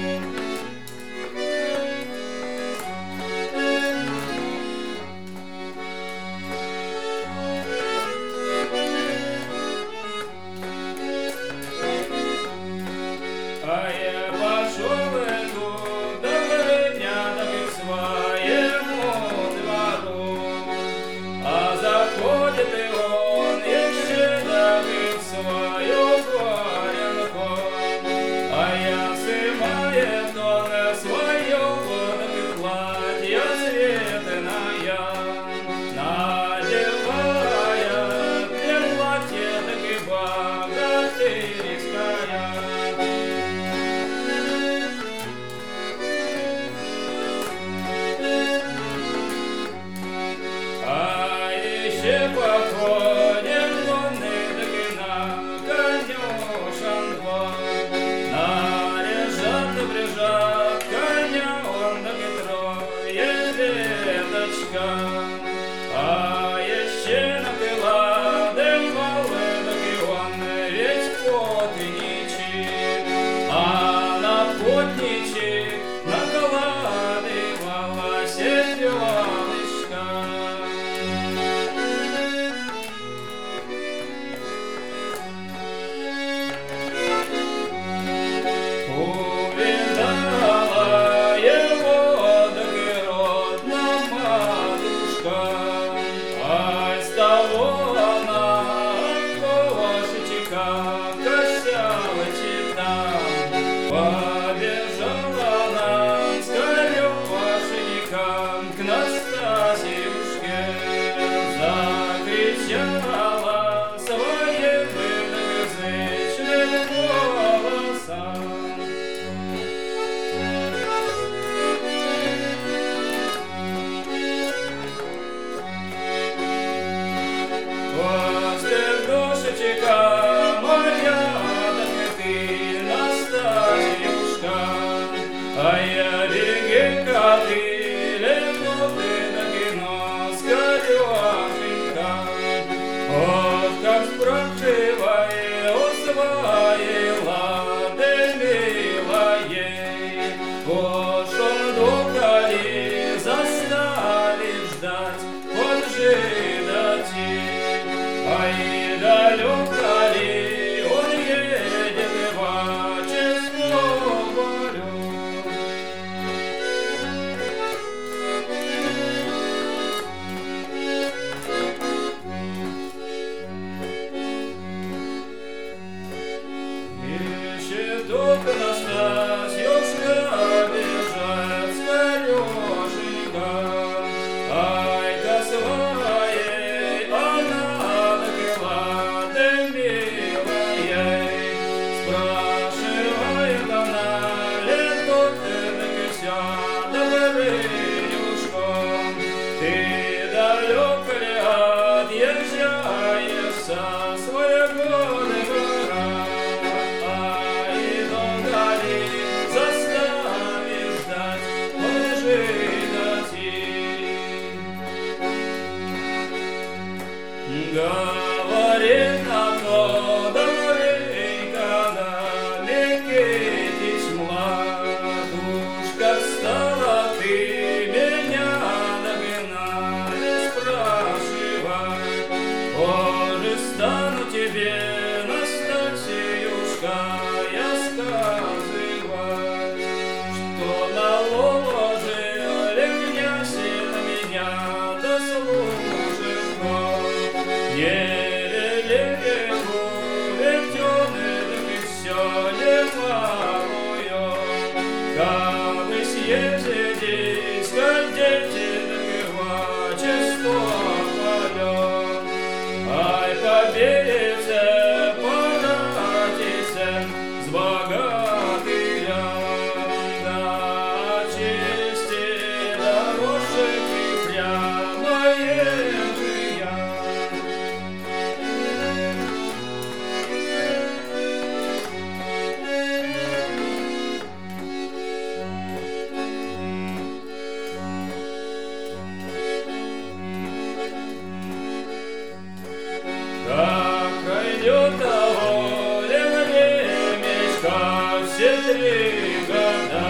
А еще напила, дымала, так и он ведь потничек, а на потничек накладывала седелышка. Увидала его, так и родная матушка, а с того она кошечка косявочек там. Побежала она скорее кошечкам к Настасьюшке, закричала своим язычным голосом. Душечка моя, так ты, Настасьюшка, а я беги-ка ты, легкоты на кино с колёшенька. Ох, как спрашивай у своей лады милоей, уж он долго ли заставит ждать, поджидать. Ай, далеко ли он едет в Отеческую волю? Ищет только Настасьюшка, бежать скорёшенька. Ай-ка своей она напила, да милая, спрашивает она, лето ты напися, добрынюшка, ты далеко ли отъезжаешь со своего двора? Ай, долго ли заставишь ждать, поджидать? Говорит на то, давай-ка налегитесь, младушка, стала ты меня догнать, спрашивай, позже стану тебе, Настасьюшка, я сказывать, что наложили князь на меня дослужит год. Не великую вертёны, так и всё немалую, как бы съездить, скользите, так и в Отеческую волю. Ай, победите, поратите с богатырем, да чести дорожек и прямое жия. Как пройдет того времечка, все 3 года,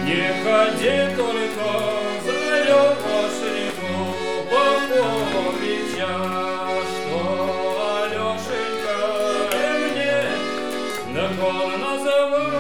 Не ходи только за Алешеньку Поповича, что Алешенька мне на кол назову.